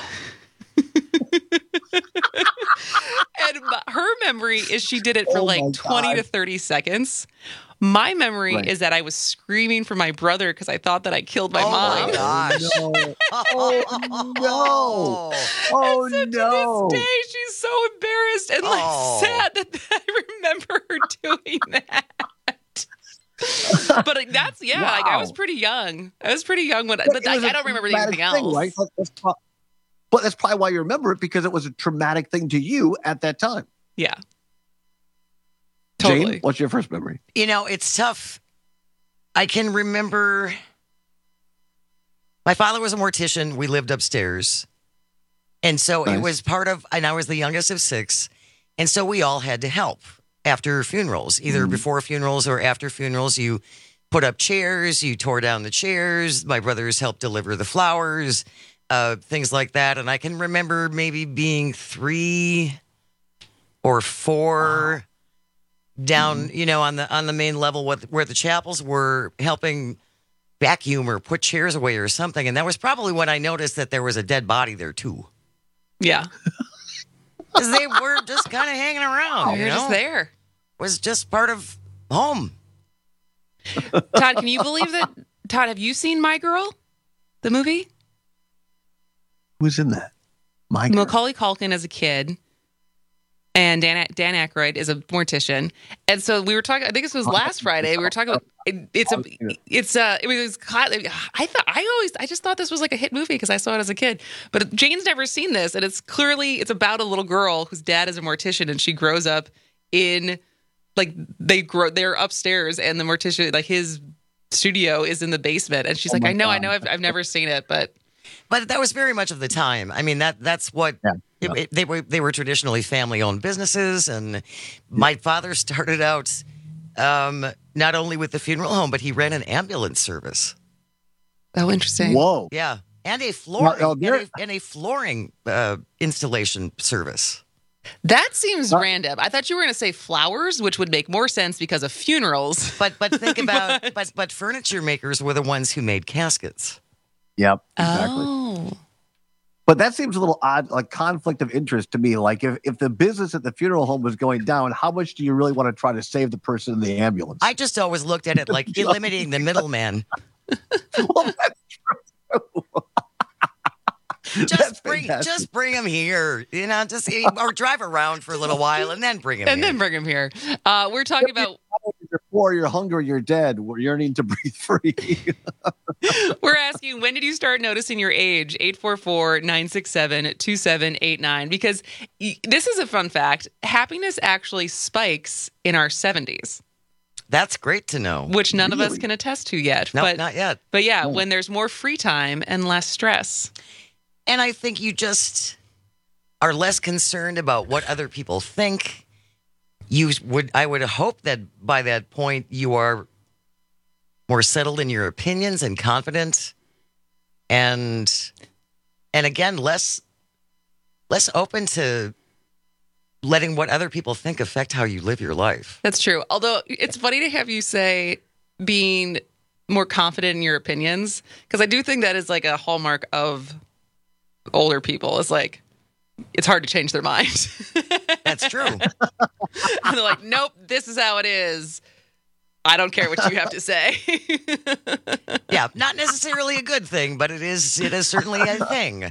And her memory is she did it for 20 to 30 seconds. My memory is that I was screaming for my brother because I thought that I killed my mom. My gosh. Oh, and so to this day, she's so embarrassed and sad that I remember her doing that. But that's, like I was pretty young. I was pretty young when, but I don't remember anything else. Right? But that's probably why you remember it, because it was a traumatic thing to you at that time. Yeah. Totally. Jane, what's your first memory? It's tough. I can remember my father was a mortician. We lived upstairs. And so it was and I was the youngest of 6. And so we all had to help after funerals, either before funerals or after funerals. You put up chairs, you tore down the chairs. My brothers helped deliver the flowers. Things like that. And I can remember maybe being 3 or 4 down, on the main level where the chapels were, helping vacuum or put chairs away or something. And that was probably when I noticed that there was a dead body there too. Yeah. Because they were just kind of hanging around. You're just there. It was just part of home. Todd, can you believe that? Todd, have you seen My Girl, the movie? Who's in that? Macaulay Culkin as a kid. And Dan Aykroyd is a mortician. And so we were talking, I think this was last Friday, we were talking about, I just thought this was like a hit movie because I saw it as a kid. But Jane's never seen this. And it's about a little girl whose dad is a mortician and she grows up in, like, they're upstairs and the mortician, like his studio is in the basement. And she's like, I know, I've never seen it, but that was very much of the time. I mean, that's what they were traditionally family-owned businesses, and my father started out not only with the funeral home, but he ran an ambulance service. Oh, interesting. Whoa. Yeah, and a flooring installation service. That seems random. I thought you were going to say flowers, which would make more sense because of funerals. But think about but furniture makers were the ones who made caskets. Yep, exactly. Oh. But that seems a little odd, like conflict of interest to me. Like if the business at the funeral home was going down, how much do you really want to try to save the person in the ambulance? I just always looked at it like eliminating the middleman. Well, that's true. Just bring him here, or drive around for a little while and then bring him and then bring him here. We're talking about you're poor, you're hungry, you're dead. We're yearning to breathe free. We're asking, when did you start noticing your age? 844-967-2789. Because this is a fun fact. Happiness actually spikes in our 70s. That's great to know. Which none of us can attest to yet. No, not yet. But yeah, when there's more free time and less stress. And I think you just are less concerned about what other people think. I would hope that by that point you are more settled in your opinions and confident, and again less open to letting what other people think affect how you live your life. That's true. Although it's funny to have you say being more confident in your opinions, because I do think that is like a hallmark of older people. It's like, it's hard to change their mind. That's true. And they're like, nope, this is how it is. I don't care what you have to say. Yeah, not necessarily a good thing, but it is certainly a thing.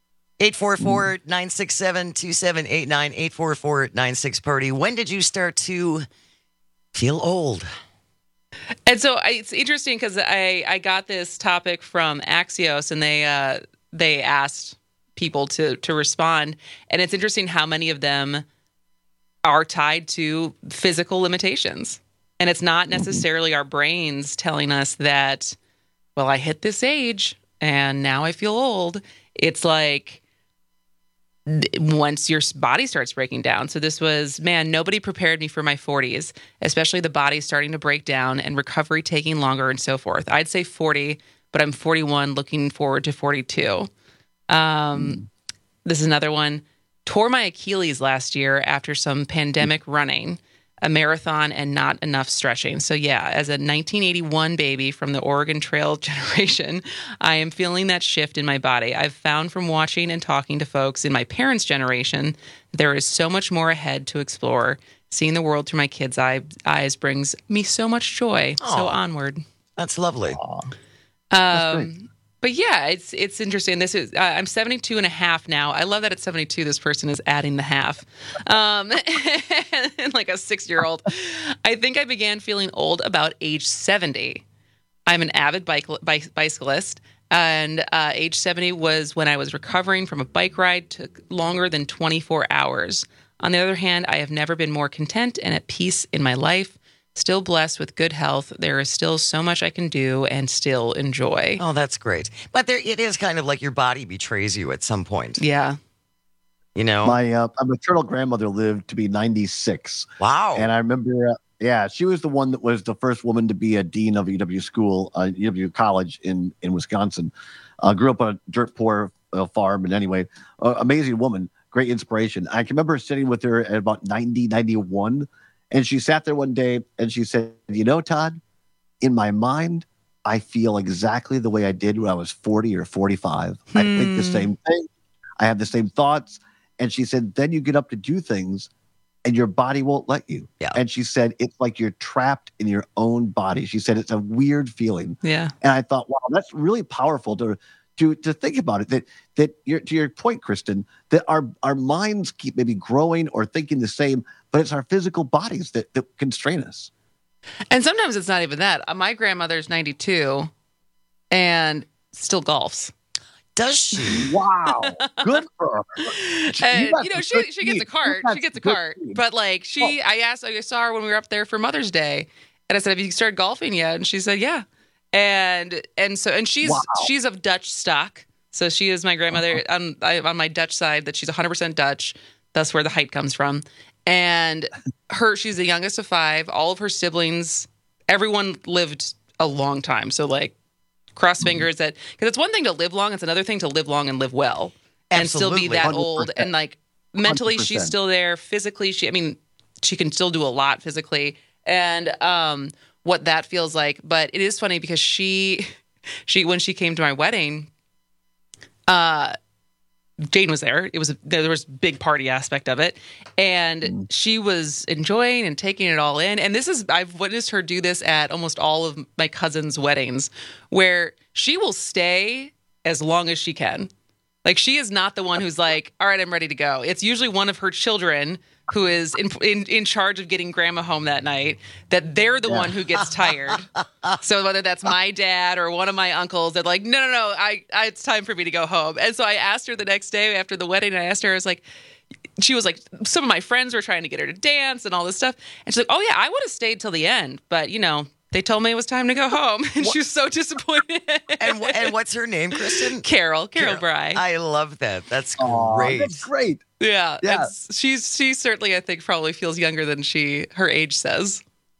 844-967-2789, 844-96-PARTY. When did you start to feel old? And so it's interesting because I got this topic from Axios, and they asked people to respond. And it's interesting how many of them are tied to physical limitations. And it's not necessarily our brains telling us that, well, I hit this age and now I feel old. It's like once your body starts breaking down. So this was, nobody prepared me for my 40s, especially the body starting to break down and recovery taking longer and so forth. I'd say 40, but I'm 41, looking forward to 42. This is another one. Tore my Achilles last year after some pandemic running, a marathon, and not enough stretching. So yeah, as a 1981 baby from the Oregon Trail generation, I am feeling that shift in my body. I've found from watching and talking to folks in my parents' generation, there is so much more ahead to explore. Seeing the world through my kids' eyes brings me so much joy. Aww. So onward. That's lovely. But yeah, it's interesting. This is I'm 72 and a half now. I love that at 72, this person is adding the half. And like a 6-year-old. I think I began feeling old about age 70. I'm an avid bicyclist. And age 70 was when I was recovering from a bike ride. Took longer than 24 hours. On the other hand, I have never been more content and at peace in my life. Still blessed with good health. There is still so much I can do and still enjoy. Oh, that's great. But it is kind of like your body betrays you at some point. Yeah. You know? My maternal grandmother lived to be 96. Wow. And I remember, she was the one that was the first woman to be a dean of UW school, UW College in Wisconsin. Grew up on a dirt poor farm. And anyway, amazing woman, great inspiration. I can remember sitting with her at about 90, 91. And she sat there one day and she said, you know, Todd, in my mind, I feel exactly the way I did when I was 40 or 45. I think the same thing. I have the same thoughts. And she said, then you get up to do things and your body won't let you. Yeah. And she said, it's like you're trapped in your own body. She said, it's a weird feeling. Yeah. And I thought, wow, that's really powerful to to think about it. That to your point, Kristen, that our minds keep maybe growing or thinking the same, but it's our physical bodies that constrain us. And sometimes it's not even that. My grandmother's 92 and still golfs. Does she? Wow. Good for her. And, she gets a cart. She gets a cart. But like I saw her when we were up there for Mother's Day. And I said, have you started golfing yet? And she said, yeah. And she's of Dutch stock. So she is my grandmother on my Dutch side, that she's 100% Dutch. That's where the height comes from. And she's the youngest of 5. All of her siblings, everyone lived a long time. So like cross fingers that, because it's one thing to live long. It's another thing to live long and live well. And still be that 100%. Old. And like mentally, 100%. She's still there. Physically, she can still do a lot physically. And what that feels like. But it is funny because she when she came to my wedding, Jane was there. There was a big party aspect of it. And she was enjoying and taking it all in. And I've witnessed her do this at almost all of my cousins' weddings, where she will stay as long as she can. Like, she is not the one who's like, all right, I'm ready to go. It's usually one of her children who is in charge of getting grandma home that night, that they're the one who gets tired. So whether that's my dad or one of my uncles, they're like, no, it's time for me to go home. And so I asked her the next day after the wedding, I was like, she was like, some of my friends were trying to get her to dance and all this stuff. And she's like, oh yeah, I would have stayed till the end. But they told me it was time to go home, and she was so disappointed. And what's her name, Kristen? Carol Bry. I love that. That's great. That's great. Yeah. She certainly, I think, probably feels younger than her age says.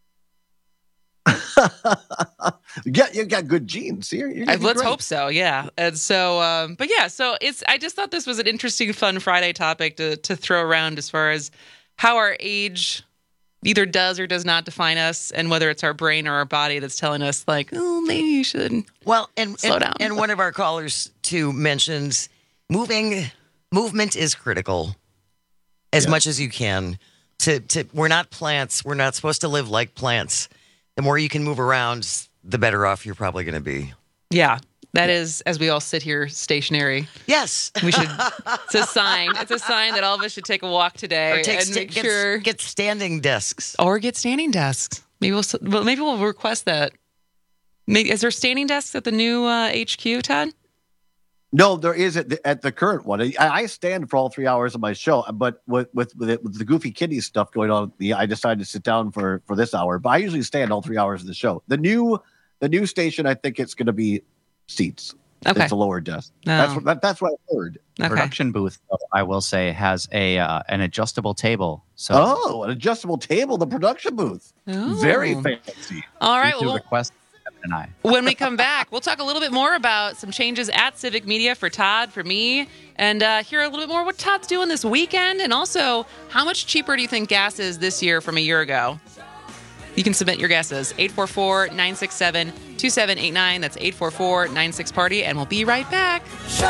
You got good genes. Let's hope so. Yeah. And so, but yeah, so I just thought this was an interesting, fun Friday topic to throw around as far as how our age either does or does not define us, and whether it's our brain or our body that's telling us like, oh, maybe you should slow down. And one of our callers too mentions movement is critical as much as you can. We're not plants. We're not supposed to live like plants. The more you can move around, the better off you're probably going to be. Yeah. That is, as we all sit here stationary. Yes. We should. It's a sign. It's a sign that all of us should take a walk today get standing desks. Or get standing desks. Maybe we'll request that. Is there standing desks at the new HQ, Todd? No, there is at the current one. I stand for all 3 hours of my show, but with the Goofy Kidney stuff going on, I decided to sit down for this hour. But I usually stand all 3 hours of the show. The new station, I think it's going to be seats. Okay. It's a lower desk. No. That's what I heard. The production booth, I will say, has an adjustable table. So an adjustable table, the production booth. Oh. Very fancy. All right. Well, request and I. When we come back, we'll talk a little bit more about some changes at Civic Media for Todd, for me, and hear a little bit more what Todd's doing this weekend, and also how much cheaper do you think gas is this year from a year ago? You can submit your guesses. 844-967-2789. That's 844-96-PARTY. And we'll be right back.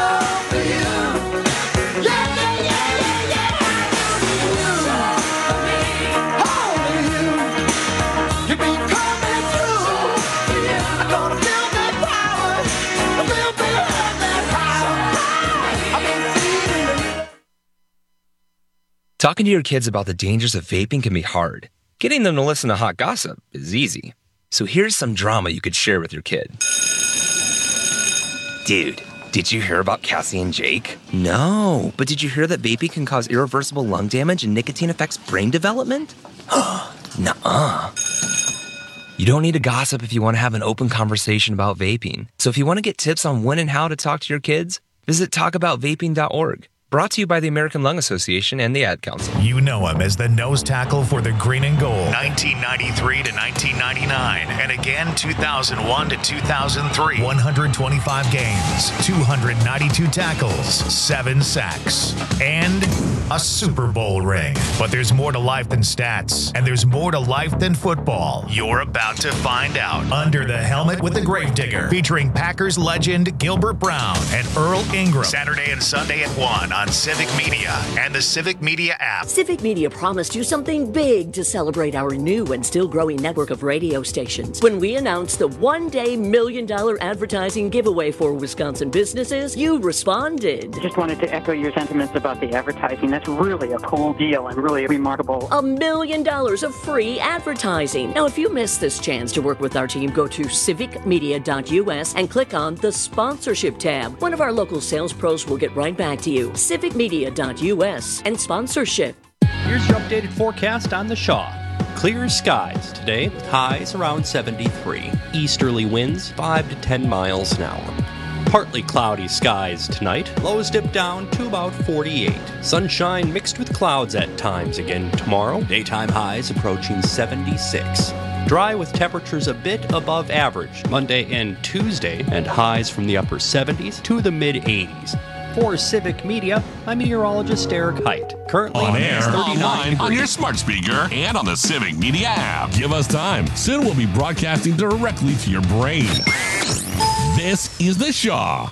Talking to your kids about the dangers of vaping can be hard. Getting them to listen to hot gossip is easy. So here's some drama you could share with your kid. Dude, did you hear about Cassie and Jake? No, but did you hear that vaping can cause irreversible lung damage and nicotine affects brain development? Nuh-uh. You don't need to gossip if you want to have an open conversation about vaping. So if you want to get tips on when and how to talk to your kids, visit talkaboutvaping.org. Brought to you by the American Lung Association and the Ad Council. You know him as the nose tackle for the Green and Gold, 1993 to 1999, and again 2001 to 2003. 125 games, 292 tackles, 7 sacks, and a Super Bowl ring. But there's more to life than stats, and there's more to life than football. You're about to find out. Under the Helmet with the Gravedigger, featuring Packers legend Gilbert Brown and Earl Ingram. Saturday and Sunday at 1 on on Civic Media and the Civic Media app. Civic Media promised you something big to celebrate our new and still growing network of radio stations. When we announced the one-day $1 million advertising giveaway for Wisconsin businesses, you responded. Just wanted to echo your sentiments about the advertising. That's really a cool deal and really remarkable. $1 million of free advertising. Now, if you missed this chance to work with our team, go to civicmedia.us and click on the sponsorship tab. One of our local sales pros will get right back to you. Civicmedia.us and sponsorship. Here's your updated forecast on the Shaw. Clear skies today with highs around 73. Easterly winds 5 to 10 miles an hour. Partly cloudy skies tonight. Lows dip down to about 48. Sunshine mixed with clouds at times again tomorrow. Daytime highs approaching 76. Dry with temperatures a bit above average Monday and Tuesday, and highs from the upper 70s to the mid 80s. For Civic Media, I'm meteorologist Eric Height. Currently on air, 39 online, degrees. on your smart speaker, and on the Civic Media app. Give us time. Soon we'll be broadcasting directly to your brain. This is The Shaw.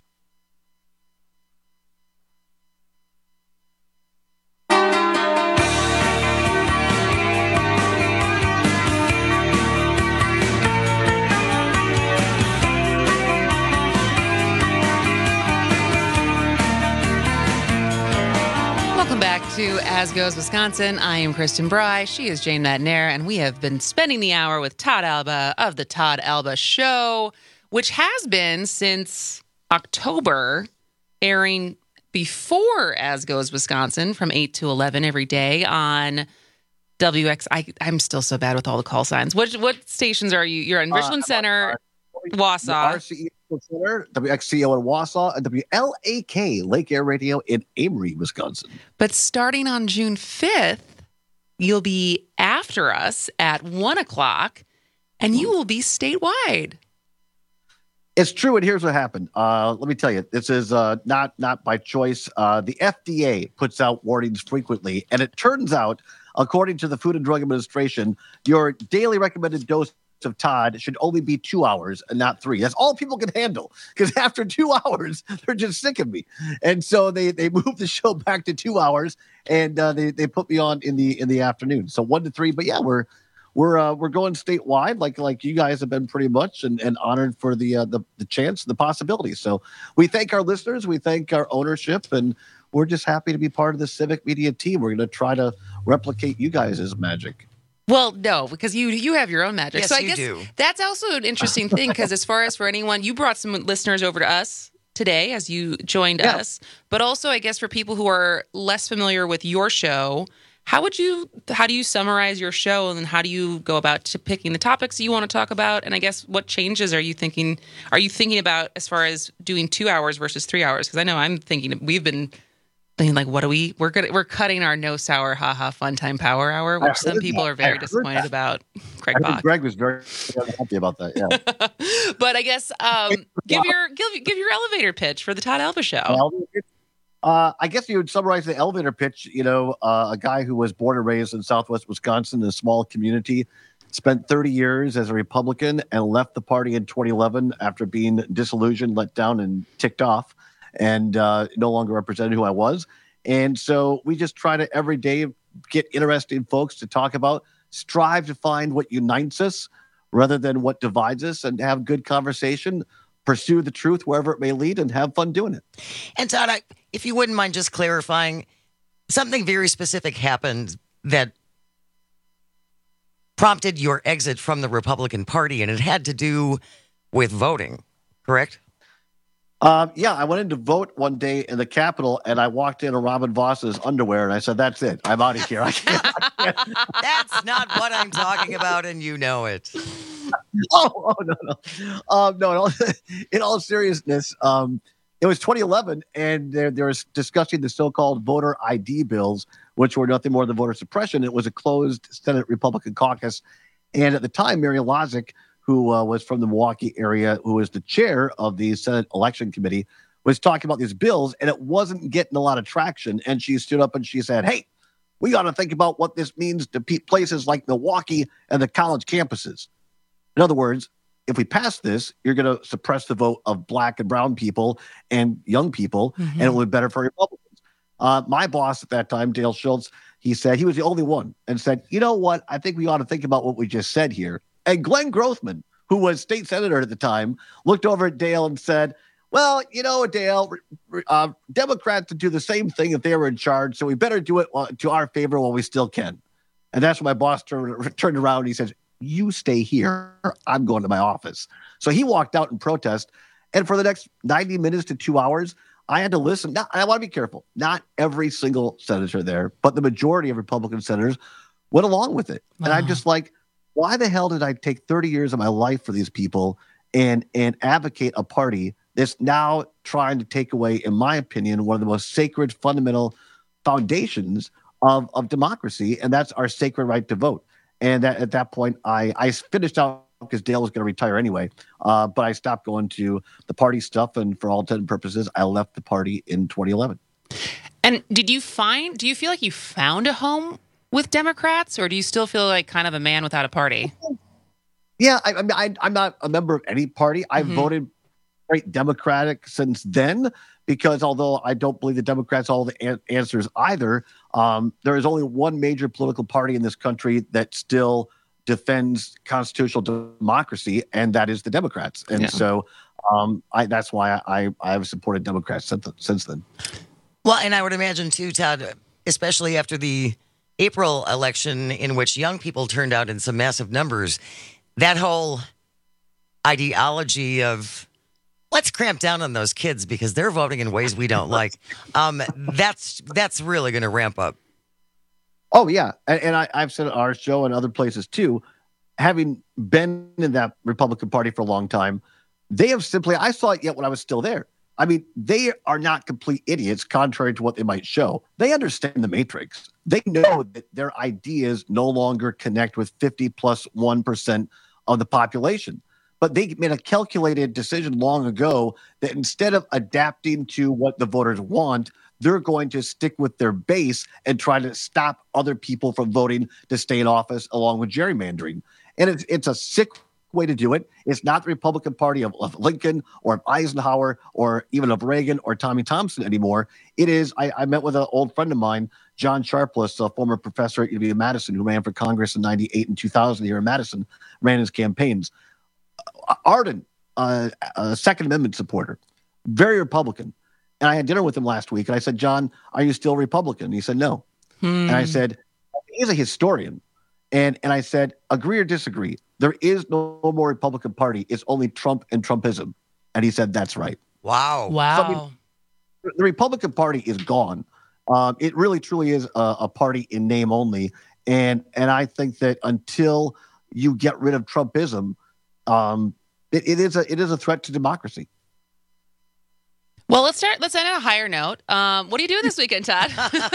Back to As Goes Wisconsin. I am Kristen Bry. She is Jane Matnair, and we have been spending the hour with Todd Alba of the Todd Alba Show, which has been since October, airing before As Goes Wisconsin from 8 to 11 every day on WX. I'm still so bad with all the call signs. What stations are you? You're on Richland Center, Wausau. RCE Center, WXCO in Wausau, and WLAK Lake Air Radio in Amory, Wisconsin. But starting on June 5th, you'll be after us at 1 o'clock, and you will be statewide. It's true, and here's what happened. Let me tell you, this is not by choice. The FDA puts out warnings frequently, and it turns out, according to the Food and Drug Administration, your daily recommended dose of Todd should only be 2 hours and not 3. That's all people can handle, because after 2 hours, they're just sick of me. And so they moved the show back to 2 hours, and they put me on in the afternoon. So 1 to 3. But yeah, we're going statewide, like you guys have been pretty much, and honored for the chance, the possibility. So we thank our listeners, we thank our ownership, and we're just happy to be part of the Civic Media team. We're going to try to replicate you guys' magic. Well, no, because you have your own magic. Yes, so I you guess do. That's also an interesting thing, because as far as for anyone, you brought some listeners over to us today as you joined us. But also, I guess for people who are less familiar with your show, how do you summarize your show, and how do you go about picking the topics you want to talk about? And I guess what changes are you thinking about as far as doing 2 hours versus 3 hours? Because I know I'm thinking we've been thinking like, we're cutting our no sour haha fun time power hour, which some people are very disappointed about. Craig Bach. Greg was very happy about that. Yeah. But I guess give your elevator pitch for the Todd Alba Show. I guess you would summarize the elevator pitch. A guy who was born and raised in Southwest Wisconsin in a small community, spent 30 years as a Republican, and left the party in 2011 after being disillusioned, let down, and ticked off, and no longer represented who I was. And so we just try to every day get interesting folks to talk about, strive to find what unites us rather than what divides us, and have good conversation, pursue the truth wherever it may lead, and have fun doing it. And Todd, if you wouldn't mind just clarifying, something very specific happened that prompted your exit from the Republican Party, and it had to do with voting, correct? Yeah, I went in to vote one day in the Capitol, and I walked in Robin Voss's underwear, and I said, "That's it. I'm out of here. I can't." That's not what I'm talking about, and you know it. No. In all seriousness, it was 2011, and they were discussing the so-called voter ID bills, which were nothing more than voter suppression. It was a closed Senate Republican caucus, and at the time, Mary Lozic, who was from the Milwaukee area, who was the chair of the Senate Election Committee, was talking about these bills, and it wasn't getting a lot of traction. And she stood up and she said, "Hey, we got to think about what this means to places like Milwaukee and the college campuses." In other words, if we pass this, you're going to suppress the vote of black and brown people and young people, and it will be better for Republicans. My boss at that time, Dale Schultz, he said he was the only one and said, you know what? I think we ought to think about what we just said here. And Glenn Grothman, who was state senator at the time, looked over at Dale and said, well, you know, Dale, Democrats would do the same thing if they were in charge, so we better do it to our favor while we still can. And that's when my boss turned around and he says, you stay here. I'm going to my office. So he walked out in protest. And for the next 90 minutes to 2 hours, I had to listen. Now, I want to be careful. Not every single senator there, but the majority of Republican senators went along with it. And I'm just like, why the hell did I take 30 years of my life for these people and advocate a party that's now trying to take away, in my opinion, one of the most sacred, fundamental foundations of democracy, and that's our sacred right to vote. And at that point, I finished out because Dale was going to retire anyway. But I stopped going to the party stuff, and for all intents and purposes, I left the party in 2011. And do you feel like you found a home with Democrats, or do you still feel like kind of a man without a party? Yeah, I'm not a member of any party. I've voted very Democratic since then, because although I don't believe the Democrats all the answers either, there is only one major political party in this country that still defends constitutional democracy, and that is the Democrats. And so that's why I've supported Democrats since then. Well, and I would imagine too, Todd, especially after the April election in which young people turned out in some massive numbers, that whole ideology of let's cramp down on those kids because they're voting in ways we don't like, that's really going to ramp up. Oh, yeah. And I've said at our show and other places too, having been in that Republican Party for a long time, they have simply, I saw it yet when I was still there. I mean, they are not complete idiots, contrary to what they might show. They understand the matrix. They know that their ideas no longer connect with 50+1% of the population. But they made a calculated decision long ago that instead of adapting to what the voters want, they're going to stick with their base and try to stop other people from voting to stay in office, along with gerrymandering. And it's a sick way to do it. It's not the Republican Party of Lincoln or of Eisenhower or even of Reagan or Tommy Thompson anymore. It is, I met with an old friend of mine, John Sharpless, a former professor at UW-Madison who ran for Congress in 98 and 2000 here in Madison, ran his campaigns. Ardent, a Second Amendment supporter, very Republican. And I had dinner with him last week, and I said, John, are you still Republican? And he said, no. And I said, he's a historian. And I said, agree or disagree? There is no more Republican Party. It's only Trump and Trumpism. And he said, that's right. Wow. So, I mean, the Republican Party is gone. It really, truly is a party in name only. And I think that until you get rid of Trumpism, it is a threat to democracy. Well, let's end on a higher note. What are you doing this weekend, Todd?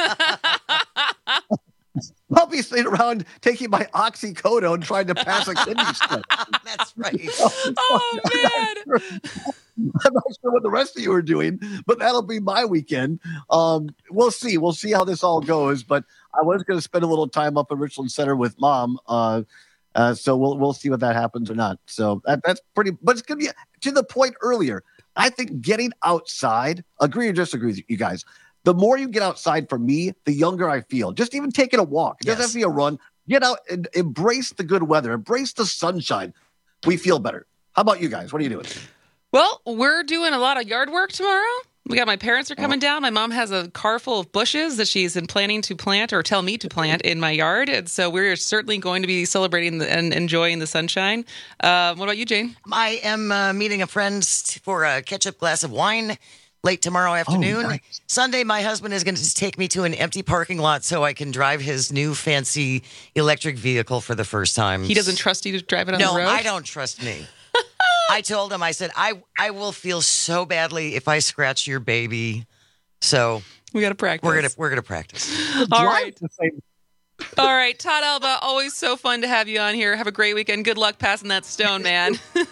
I'll be sitting around taking my oxycodone trying to pass a kidney stone. That's right. Oh, man. I'm not sure what the rest of you are doing, but that'll be my weekend. We'll see. We'll see how this all goes. But I was going to spend a little time up at Richland Center with Mom. So we'll see what that happens or not. So that's pretty. But it's going to be to the point earlier. I think getting outside, agree or disagree with you guys, the more you get outside for me, the younger I feel. Just even taking a walk. It doesn't have to be a run. Get out and embrace the good weather. Embrace the sunshine. We feel better. How about you guys? What are you doing? Well, we're doing a lot of yard work tomorrow. We got my parents are coming down. My mom has a car full of bushes that she's planning to plant or tell me to plant in my yard. And so we're certainly going to be celebrating and enjoying the sunshine. What about you, Jane? I am meeting a friend for a ketchup glass of wine late tomorrow afternoon. Oh, nice. Sunday, my husband is going to take me to an empty parking lot so I can drive his new fancy electric vehicle for the first time. He doesn't trust you to drive it on the road? No, I don't trust me. I told him, I said, I will feel so badly if I scratch your baby. So we got to practice. We're gonna practice. All right. All right, Todd Alba, always so fun to have you on here. Have a great weekend. Good luck passing that stone, man.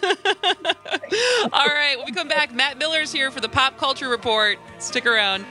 All right, when we come back, Matt Miller's here for the Pop Culture Report. Stick around.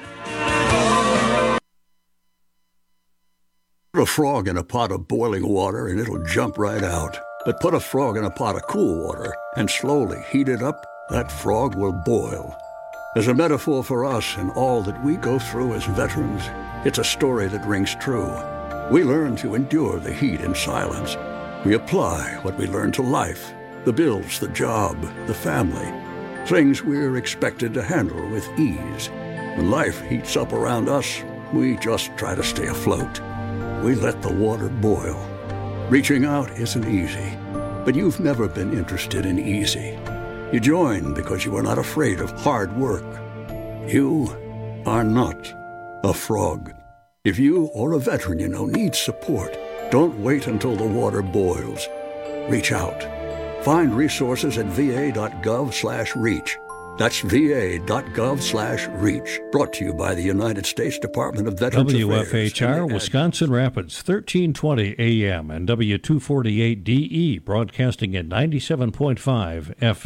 Put a frog in a pot of boiling water and it'll jump right out. But put a frog in a pot of cool water and slowly heat it up, that frog will boil. As a metaphor for us and all that we go through as veterans, it's a story that rings true. We learn to endure the heat in silence. We apply what we learn to life, the bills, the job, the family, things we're expected to handle with ease. When life heats up around us, we just try to stay afloat. We let the water boil. Reaching out isn't easy, but you've never been interested in easy. You join because you are not afraid of hard work. You are not a frog. If you or a veteran you know needs support, don't wait until the water boils. Reach out. Find resources at va.gov/reach. That's va.gov/reach. Brought to you by the United States Department of Veterans Affairs. WFHR, Wisconsin Rapids, 1320 AM and W248DE, broadcasting at 97.5 FM.